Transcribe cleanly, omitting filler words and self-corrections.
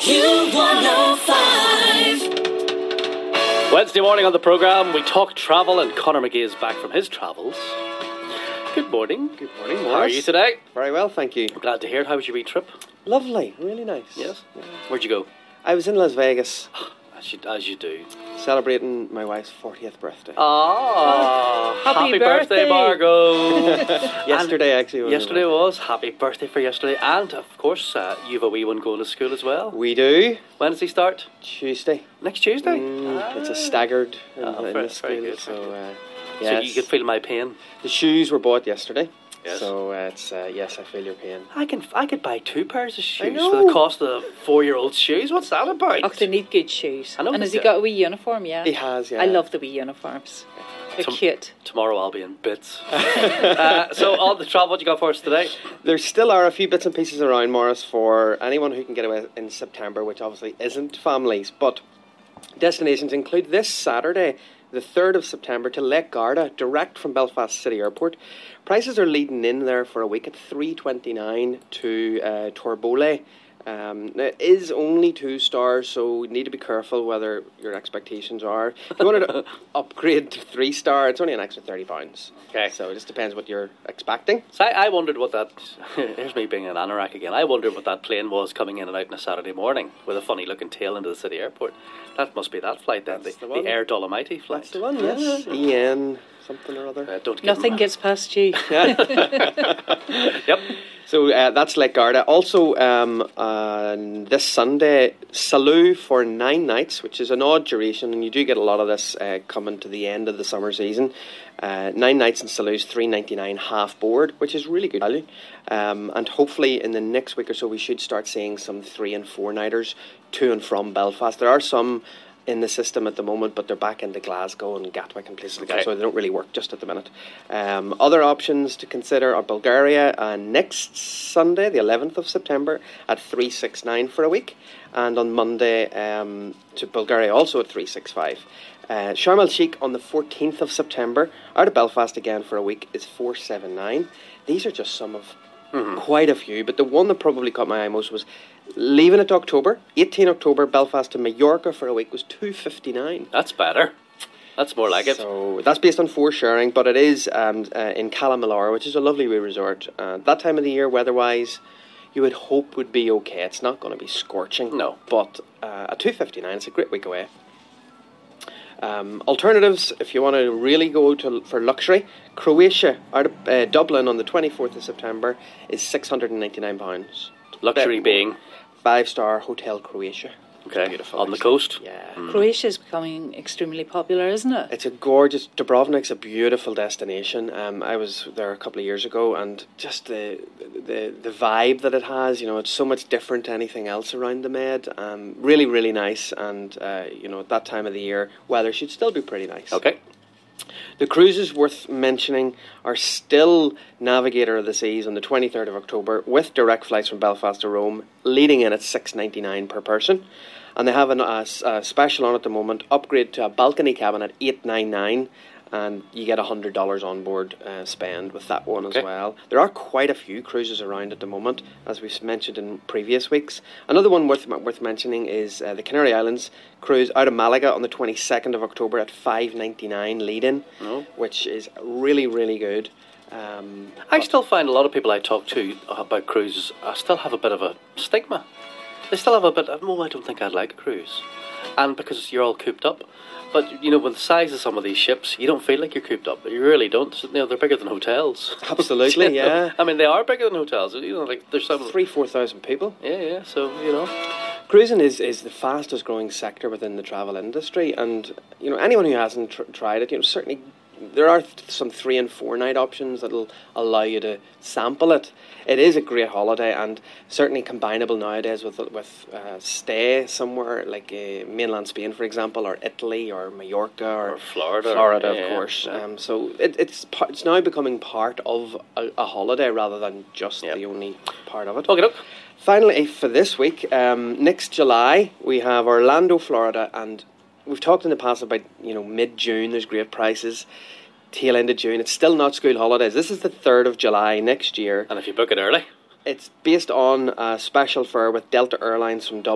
Q105. Wednesday morning on the programme, we talk travel, and Conor McGee is back from his travels. Good morning. Good morning, Morris. How are you today? Very well, thank you. I'm glad to hear it. How was your wee trip? Lovely, really nice. Yes? Yeah. Where'd you go? I was in Las Vegas. As you do. Celebrating my wife's 40th birthday. Oh, happy birthday, Margot. Yesterday, actually. Yesterday was. Happy birthday for yesterday. And, of course, you have a wee one going to school as well. We do. When does he start? Tuesday. Next Tuesday? It's a staggered in the school. Very good. So, yes. So you could feel my pain. The shoes were bought yesterday. Yes. So it's yes, I feel your pain. I could buy 2 pairs of shoes know. for the cost of a 4-year-old's shoes. What's that about? Oh, they need good shoes. I know. And has he got a wee uniform? Yeah. He has. Yeah. I love the wee uniforms. They're cute. Tomorrow I'll be in bits. So on the travel, what you got for us today? There still are a few bits and pieces around, Morris, for anyone who can get away in September, which obviously isn't families. But destinations include this Saturday, the 3rd of September, to Lake Garda, direct from Belfast City Airport. Prices are leading in there for a week at $3.29 to Torbole. It is only 2 stars, so you need to be careful whether your expectations are. If you wanted to upgrade to 3 star, it's only an extra £30. Okay. So it just depends what you're expecting. So I wondered what that... Here's me being an anorak again. I wondered what that plane was coming in and out on a Saturday morning with a funny-looking tail into the city airport. That must be that flight then, the Air Dolomite flight. That's the one, yes. EN something or other. Nothing gets past you. Yep. So that's Lake Garda. Also, this Sunday, Salou for 9 nights, which is an odd duration, and you do get a lot of this coming to the end of the summer season. 9 nights in Salou's $3.99 half board, which is really good value. And hopefully in the next week or so, we should start seeing some 3 and 4 nighters to and from Belfast. There are some in the system at the moment, but they're back into Glasgow and Gatwick and places like that, so they don't really work just at the minute. Other options to consider are Bulgaria next Sunday, the 11th of September, at $3.69 for a week, and on Monday to Bulgaria also at $3.65. Sharm el Sheikh on the 14th of September, out of Belfast again for a week, is $4.79. These are just some of quite a few, but the one that probably caught my eye most was leaving it to October, 18 October, Belfast to Mallorca for a week was $2.59. That's better. That's more like it. So that's based on 4 sharing, but it is in Calamallara, which is a lovely wee resort. That time of the year, weather-wise, you would hope would be okay. It's not going to be scorching. No. But at $2.59, it's a great week away. Alternatives, if you want to really go for luxury, Croatia out of Dublin on the 24th of September is £699. Luxury being 5-star Hotel Croatia. Okay, beautiful. On the coast. Yeah. Croatia is becoming extremely popular, isn't it? It's a gorgeous... Dubrovnik's a beautiful destination. I was there a couple of years ago, and just the vibe that it has, it's so much different to anything else around the Med. Really, really nice, and at that time of the year, weather should still be pretty nice. Okay. The cruises worth mentioning are still Navigator of the Seas on the 23rd of October with direct flights from Belfast to Rome, leading in at $6.99 per person. And they have a special on at the moment, upgrade to a balcony cabin at $8.99, and you get $100 on board spend with that one as well. There are quite a few cruises around at the moment, as we've mentioned in previous weeks. Another one worth mentioning is the Canary Islands cruise out of Malaga on the 22nd of October at $5.99 lead-in, which is really, really good. I still find a lot of people I talk to about cruises still have a bit of a stigma. They still have a bit of, I don't think I'd like a cruise. And because you're all cooped up. But, with the size of some of these ships, you don't feel like you're cooped up. You really don't. They're bigger than hotels. Absolutely, yeah. I mean, they are bigger than hotels. There's some... 3,000-4,000 people. Yeah, so, Cruising is the fastest growing sector within the travel industry. And, anyone who hasn't tried it, certainly... There are some 3 and 4 night options that'll allow you to sample it. It is a great holiday, and certainly combinable nowadays with stay somewhere like mainland Spain, for example, or Italy, or Mallorca, or Florida, of course. Yeah. So it's now becoming part of a holiday rather than just the only part of it. Okay, look. Finally, for this week, next July we have Orlando, Florida, and we've talked in the past about, mid-June, there's great prices. Tail end of June, it's still not school holidays. This is the 3rd of July next year. And if you book it early? It's based on a special fare with Delta Airlines from Dublin.